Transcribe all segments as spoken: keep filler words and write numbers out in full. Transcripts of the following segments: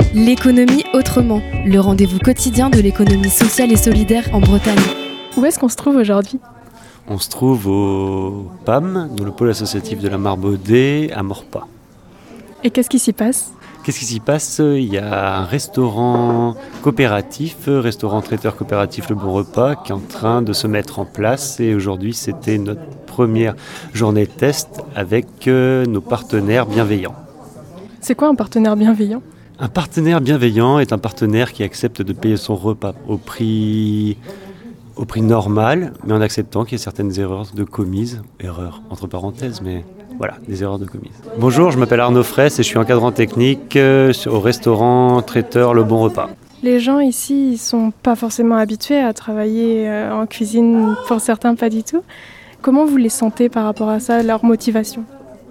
L'économie autrement, le rendez-vous quotidien de l'économie sociale et solidaire en Bretagne. Où est-ce qu'on se trouve aujourd'hui ? On se trouve au P A M, dans le pôle associatif de la Marbaudet, à Maurepas. Et qu'est-ce qui s'y passe ? Qu'est-ce qui s'y passe ? Il y a un restaurant coopératif, restaurant traiteur coopératif Le Bon Repas, qui est en train de se mettre en place. Et aujourd'hui, c'était notre première journée de test avec nos partenaires bienveillants. C'est quoi un partenaire bienveillant ? Un partenaire bienveillant est un partenaire qui accepte de payer son repas au prix... au prix normal, mais en acceptant qu'il y ait certaines erreurs de commises, erreurs entre parenthèses, mais voilà, des erreurs de commises. Bonjour, je m'appelle Arnaud Fraisse et je suis encadrant technique euh, au restaurant traiteur Le Bon Repas. Les gens ici, ils sont pas forcément habitués à travailler euh, en cuisine, pour certains pas du tout. Comment vous les sentez par rapport à ça, leur motivation ?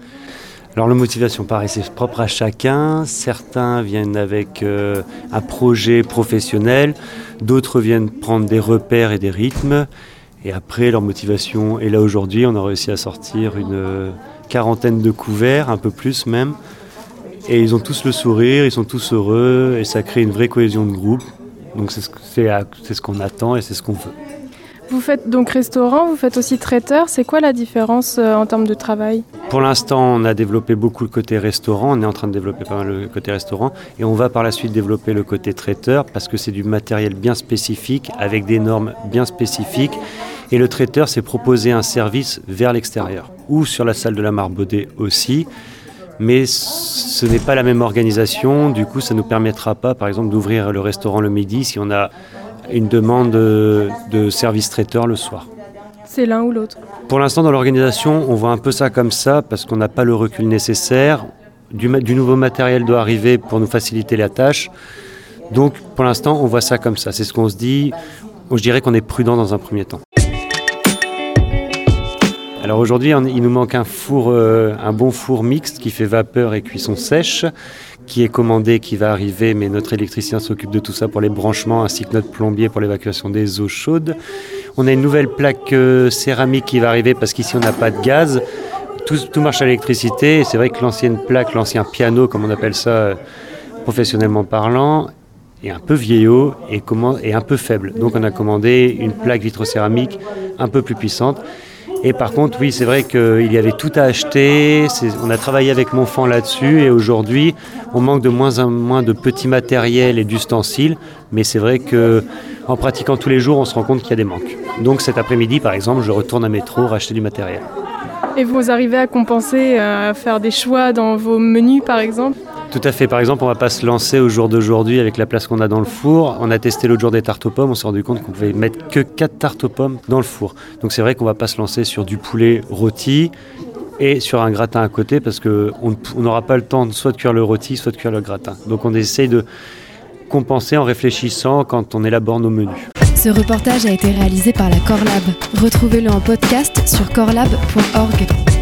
Alors la motivation, pareil, c'est propre à chacun. Certains viennent avec euh, un projet professionnel, d'autres viennent prendre des repères et des rythmes. Et après, leur motivation est là aujourd'hui. On a réussi à sortir une euh, quarantaine de couverts, un peu plus même. Et ils ont tous le sourire, ils sont tous heureux et ça crée une vraie cohésion de groupe. Donc c'est ce, c'est, c'est ce qu'on attend et c'est ce qu'on veut. Vous faites donc restaurant, vous faites aussi traiteur. C'est quoi la différence euh, en termes de travail ? Pour l'instant, on a développé beaucoup le côté restaurant. On est en train de développer pas mal le côté restaurant. Et on va par la suite développer le côté traiteur parce que c'est du matériel bien spécifique avec des normes bien spécifiques. Et le traiteur, c'est proposer un service vers l'extérieur ou sur la salle de la Marbaudet aussi. Mais ce n'est pas la même organisation. Du coup, ça ne nous permettra pas, par exemple, d'ouvrir le restaurant le midi si on a une demande de, de service traiteur le soir. C'est l'un ou l'autre ? Pour l'instant, dans l'organisation, on voit un peu ça comme ça parce qu'on n'a pas le recul nécessaire. Du, du nouveau matériel doit arriver pour nous faciliter la tâche. Donc, pour l'instant, on voit ça comme ça. C'est ce qu'on se dit. Je dirais qu'on est prudent dans un premier temps. Alors aujourd'hui, on, il nous manque un four, euh, un bon four mixte qui fait vapeur et cuisson sèche, qui est commandé, qui va arriver, mais notre électricien s'occupe de tout ça pour les branchements, ainsi que notre plombier pour l'évacuation des eaux chaudes. On a une nouvelle plaque euh, céramique qui va arriver parce qu'ici on n'a pas de gaz. Tout, tout marche à l'électricité et c'est vrai que l'ancienne plaque, l'ancien piano, comme on appelle ça euh, professionnellement parlant, est un peu vieillot et, comment, et un peu faible. Donc on a commandé une plaque vitrocéramique un peu plus puissante. Et par contre, oui, c'est vrai qu'il y avait tout à acheter. C'est, on a travaillé avec Monfant là-dessus et aujourd'hui, on manque de moins en moins de petits matériels et d'ustensiles. Mais c'est vrai qu'en pratiquant tous les jours, on se rend compte qu'il y a des manques. Donc cet après-midi, par exemple, je retourne à Métro racheter du matériel. Et vous arrivez à compenser, à faire des choix dans vos menus, par exemple ? Tout à fait. Par exemple, on ne va pas se lancer au jour d'aujourd'hui avec la place qu'on a dans le four. On a testé l'autre jour des tartes aux pommes. On s'est rendu compte qu'on pouvait mettre que quatre tartes aux pommes dans le four. Donc c'est vrai qu'on ne va pas se lancer sur du poulet rôti et sur un gratin à côté parce qu'on n'aura pas le temps soit de cuire le rôti, soit de cuire le gratin. Donc on essaye de compenser en réfléchissant quand on élabore nos menus. Ce reportage a été réalisé par la Corlab. Retrouvez-le en podcast sur corlab point org.